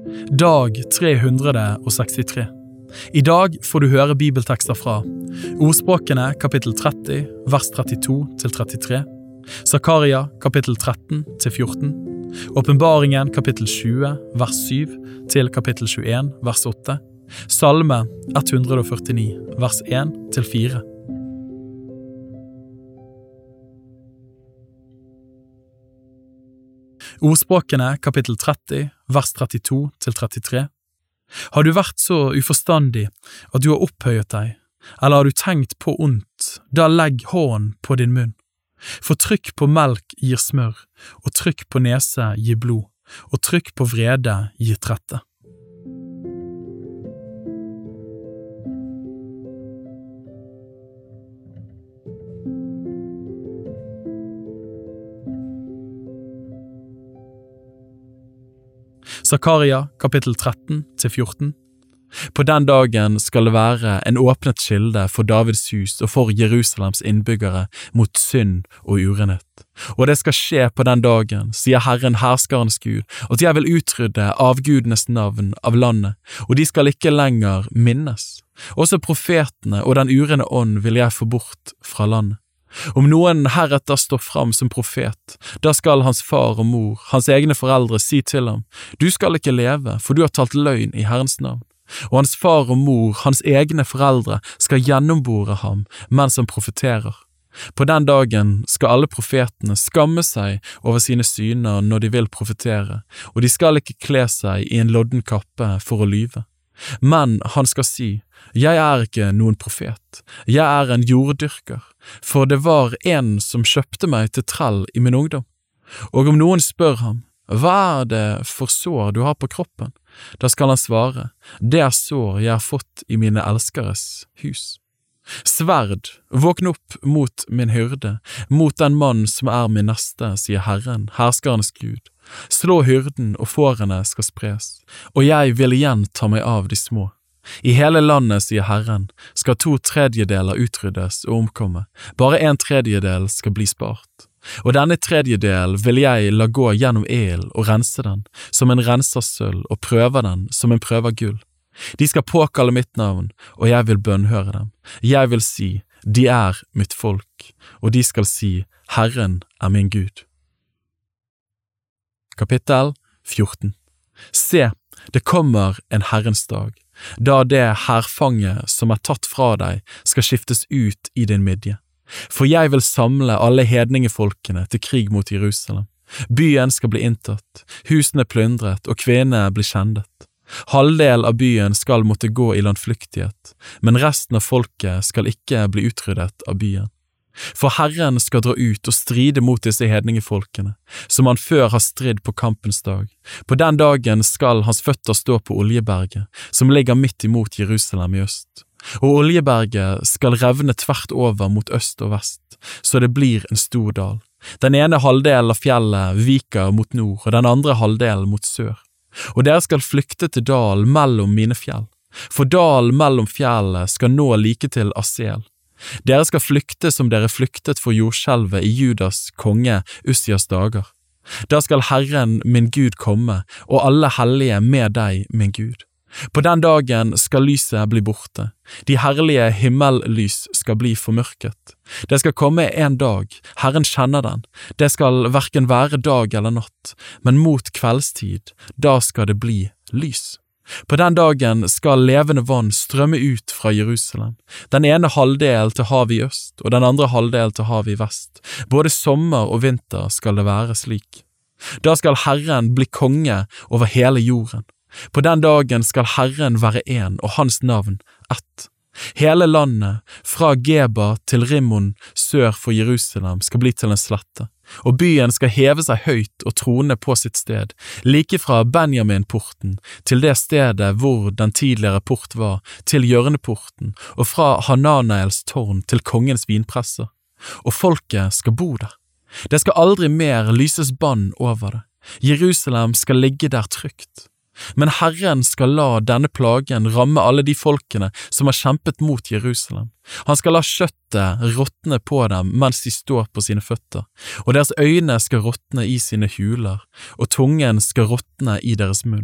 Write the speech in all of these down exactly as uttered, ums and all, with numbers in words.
Dag tre hundre og sekstitre. I dag får du høre bibeltekster fra Ordspråkene kapittel tretti, vers trettito til trettitre, Zakaria kapittel tretten til fjorten, Åpenbaringen kapittel tjue, vers syv til kapittel tjueen, vers åtte, Salme ett hundre og førtini, vers én til fire. Ordspråkene kapittel tretti, vers trettito til trettitre. Har du vært så uforstandig at du har opphøyet deg, eller har du tenkt på ondt, da legg hånden på din munn. For trykk på melk gir smør, og trykk på nese gir blod, og trykk på vrede gir trette. Zakaria kapittel tretten til fjorten. På den dagen skal det være en åpnet kilde for Davids hus og for Jerusalems innbyggere mot synd og urenhet. Og det skal skje på den dagen, sier Herren herskarens Gud, at jeg vil utrydde avgudenes navn av landet, og de skal ikke lenger minnes. Også profetene og den urene ånd vil jeg få bort fra landet. Om noen heretter står fram som profet, da skal hans far og mor, hans egne foreldre, si til ham, du skal ikke leve, for du har talt løgn i Herrens navn. Og hans far og mor, hans egne foreldre, skal gjennombore ham mens han profeterer. På den dagen skal alle profetene skamme seg over sine syner når de vil profetere, og de skal ikke kle seg i en lodden kappe for å lyve. Men han skal si, jeg er ikke noen profet, jeg er en jorddyrker, for det var en som kjøpte meg til trell i min ungdom. Og om noen spør ham, hva er det for sår du har på kroppen? Da skal han svare, det er sår jeg har fått i mine elskeres hus. Sverd, våkn opp mot min hyrde, mot den mann som er min neste, sier Herren, herskarens Gud. Slå hyrden, og fårene skal spres, og jeg vil igjen ta meg av de små. I hele landet, sier Herren, skal to tredjedeler utryddes og omkomme, bare en tredjedel skal bli spart. Og denne tredjedel vil jeg la gå gjennom el og rense den, som en renser sølv, og prøve den som en prøver gull. De skal påkalle mitt navn, og jeg vil bønnhøre dem. Jeg vil si, de er mitt folk, og de skal si, Herren er min Gud. Kapittel fjorten. Se, det kommer en Herrens dag, da det herfanget som er tatt fra deg skal skiftes ut i din midje. For jeg vil samle alle hedningefolkene til krig mot Jerusalem. Byen skal bli inntatt, husene plyndret og kvinnene bli skjendet. Halvdel av byen skal måtte gå i landflyktighet, men resten av folket skal ikke bli utryddet av byen. For Herren skal dra ut og stride mot disse hedningefolkene, som han før har stridd på kampens dag. På den dagen skal hans føtter stå på Oljeberget, som ligger midt imot Jerusalem i øst. Og Oljeberget skal revne tvert over mot øst og vest, så det blir en stor dal. Den ene halvdelen av fjellet viker mot nord, og den andre halvdelen mot sør. Og dere skal flykte til dal mellom mine fjell, for dal mellom fjellene skal nå like til Asel. Dere skal flykte som dere flyktet for jordskjelvet i Judas konge Ussias dager. Da skal Herren min Gud komme, og alle hellige med deg, min Gud. På den dagen skal lyset bli borte, de herlige himmellys skal bli formørket. Det skal komme en dag, Herren kjenner den, det skal hverken være dag eller natt, men mot kveldstid, da skal det bli lys. På den dagen skal levende vann strømme ut fra Jerusalem, den ene halvdel til havet i øst, og den andre halvdel til havet i vest. Både sommer og vinter skal det være slik. Da skal Herren bli konge over hele jorden. På den dagen skal Herren være en, og hans navn ett. Hele landet, fra Geba til Rimmon sør for Jerusalem, skal bli til en slette, og byen skal heve seg høyt og trone på sitt sted, like fra Benjamin-porten til det stedet hvor den tidligere port var, til hjørneporten, og fra Hananaels tårn til kongens vinpresser. Og folket skal bo der. Det skal aldri mer lyses bann over det. Jerusalem skal ligge der trygt. Men Herren skal la denne plagen ramme alle de folkene som har kjempet mot Jerusalem. Han skal la kjøttet råtne på dem mens de står på sine føtter, og deres øyne skal råtne i sine huler, og tungen skal råtne i deres munn.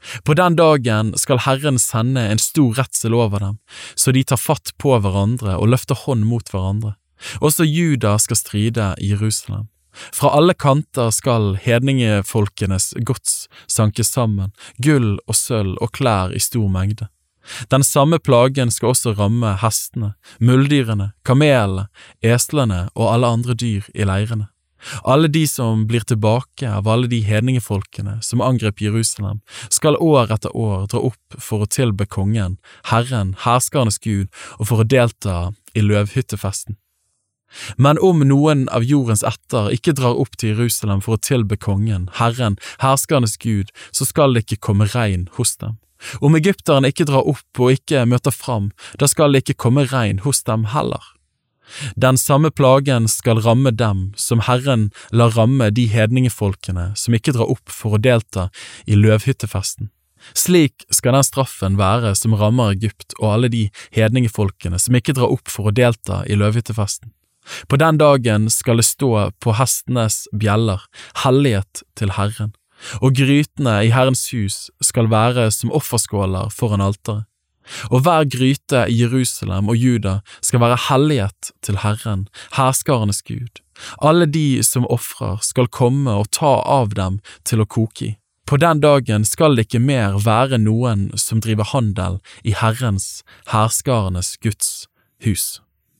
På den dagen skal Herren sende en stor redsel over dem, så de tar fatt på hverandre og løfter hånd mot hverandre. Også Juda skal stride i Jerusalem. Fra alle kanter skal hedningefolkenes gods sankes sammen, gull og sølv og klær i stor mengde. Den samme plagen skal også ramme hestene, muldyrene, kamelene, eslene og alle andre dyr i leirene. Alle de som blir tilbake av alle de hedningefolkene som angrep Jerusalem, skal år etter år dra opp for å tilbe kongen, Herren, herskernes Gud, og for å delta i løvhyttefesten. Men om noen av jordens ætter ikke drar opp til Jerusalem for å tilbe kongen, Herren, herskernes Gud, så skal det ikke komme regn hos dem. Om egypterne ikke drar opp og ikke møter fram, da skal det ikke komme regn hos dem heller. Den samme plagen skal ramme dem som Herren lar ramme de hedningefolkene som ikke drar opp for å delta i løvhyttefesten. Slik skal den straffen være som rammer Egypt og alle de hedningefolkene som ikke drar opp for å delta i løvhyttefesten. På den dagen skal det stå på hestenes bjeller, hellighet til Herren, og grytene i Herrens hus skal være som offerskåler foran alteret. Og hver gryte i Jerusalem og Juda skal være hellighet til Herren, herskernes Gud. Alle de som offrer skal komme og ta av dem til å koke i. På den dagen skal det ikke mer være noen som driver handel i Herrens, herskernes Guds hus.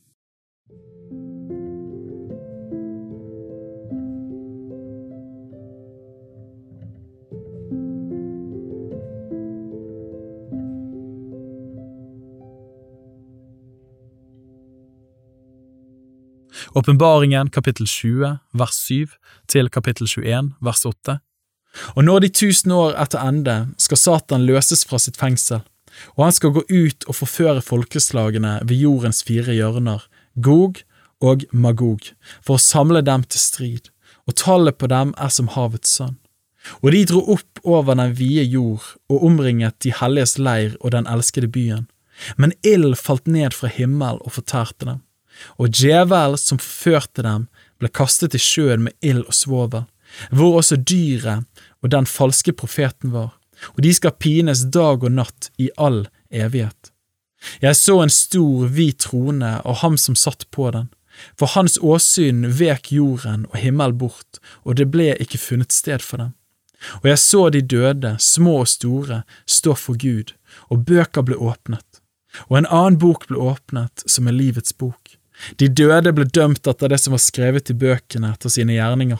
Åpenbaringen kapittel tjue, vers syv, til kapittel tjueen, vers åtte. Og når de tusen år etter ende skal Satan løses fra sitt fengsel, og han skal gå ut og forføre folkeslagene ved jordens fire hjørner, Gog og Magog, for å samle dem til strid, og tallet på dem er som havets sand. Og de dro opp over den vide jord og omringet de helliges leir og den elskede byen, men ild falt ned fra himmel og fortærte dem. Og djevel som forførte dem ble kastet i sjøen med ild og svovel, hvor også dyret og den falske profeten var, og de skal pines dag og natt i all evighet. Jeg så en stor, hvit trone og ham som satt på den, for hans åsyn vek jorden og himmel bort, og det ble ikke funnet sted for dem. Og jeg så de døde, små og store, stå for Gud, og bøker ble åpnet. Og en annen bok ble åpnet som er livets bok. De døde ble dømt etter det som var skrevet i bøkene etter sine gjerninger.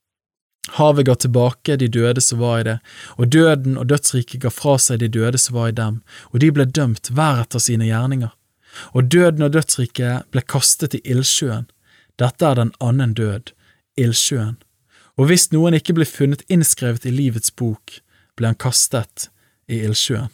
Havet ga tilbake de døde som var i det, og døden og dødsriket ga fra seg de døde som var i dem, og de ble dømt hver etter sine gjerninger. Og døden og dødsriket ble kastet i ildsjøen. Dette er den annen død, ildsjøen. Og hvis noen ikke ble funnet innskrevet i livets bok, ble han kastet i ildsjøen.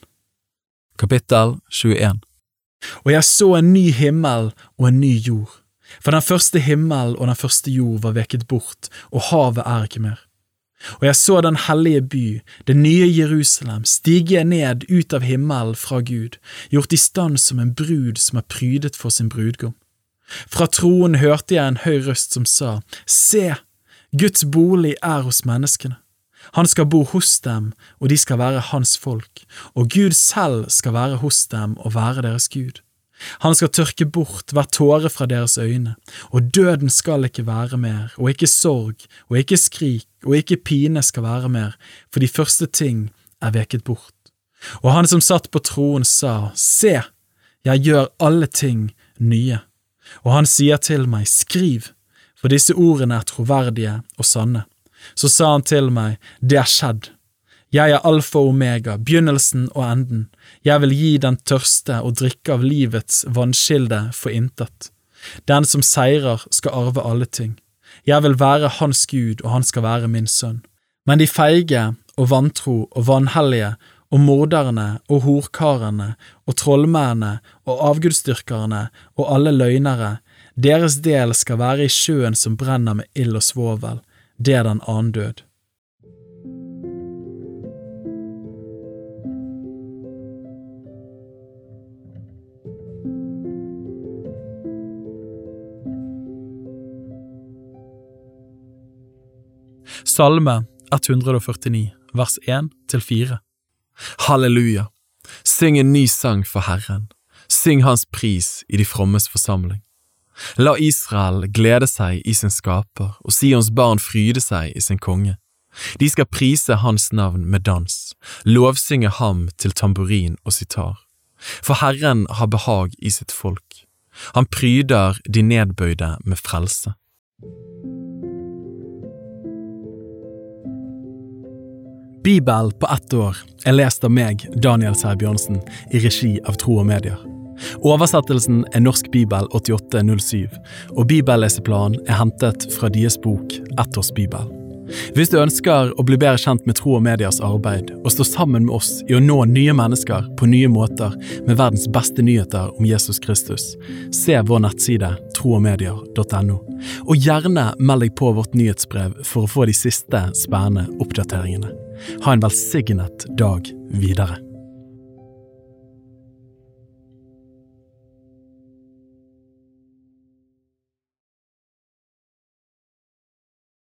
Kapittel tjueen. Og jeg så en ny himmel og en ny jord, for den første himmel og den første jord var veket bort, og havet er ikke mer. Og jeg så den hellige by, det nye Jerusalem, stige ned ut av himmelen fra Gud, gjort i stand som en brud som er prydet for sin brudgom. Fra troen hørte jeg en høy røst som sa, «Se, Guds bolig er hos menneskene. Han skal bo hos dem, og de skal være hans folk, og Gud selv skal være hos dem og være deres Gud. Han skal tørke bort hver tåre fra deres øyne, og døden skal ikke være mer, og ikke sorg, og ikke skrik, og ikke pine skal være mer, for de første ting er veket bort. Og han som satt på troen sa, «Se, jeg gjør alle ting nye.» Og han sier til meg, «Skriv, for disse ordene er troverdige og sanne.» Så sa han til meg, «Det er skjedd. Jeg er alfa og omega, begynnelsen og enden. Jeg vil gi den tørste og drikke av livets vannkilde for intet. Den som seirer skal arve alle ting. Jeg vil være hans Gud, og han skal være min sønn. Men de feige og vantro og vanhellige og morderne og horkarene og trollmennene og avgudsdyrkerne og alle løgnere, deres del skal være i sjøen som brenner med ild og svovel. Det er den annen død. Salme ett hundre og førtini, vers én til fire. Halleluja! Syng en ny sang for Herren. Syng hans pris i de frommes forsamling. La Israel glede seg i sin skaper, og Sions barn fryde seg i sin konge. De skal prise hans navn med dans, lovsynge ham til tamburin og sitar. For Herren har behag i sitt folk. Han pryder de nedbøyde med frelse. Bibel på ett år er lest av meg, Daniel Sæbjørnsen, i regi av Tro og Medier. Oversettelsen er Norsk Bibel åttiåtte null syv, og bibelleseplanen er hentet fra deres bok Ett års Bibel. Hvis du ønsker å bli bedre kjent med Tro og Medias arbeid, og stå sammen med oss i å nå nye mennesker på nye måter med verdens beste nyheter om Jesus Kristus, se vår nettside tro og medier punktum no, og gjerne meld deg på vårt nyhetsbrev for å få de siste spennende oppdateringene. Ha en velsignet dag videre.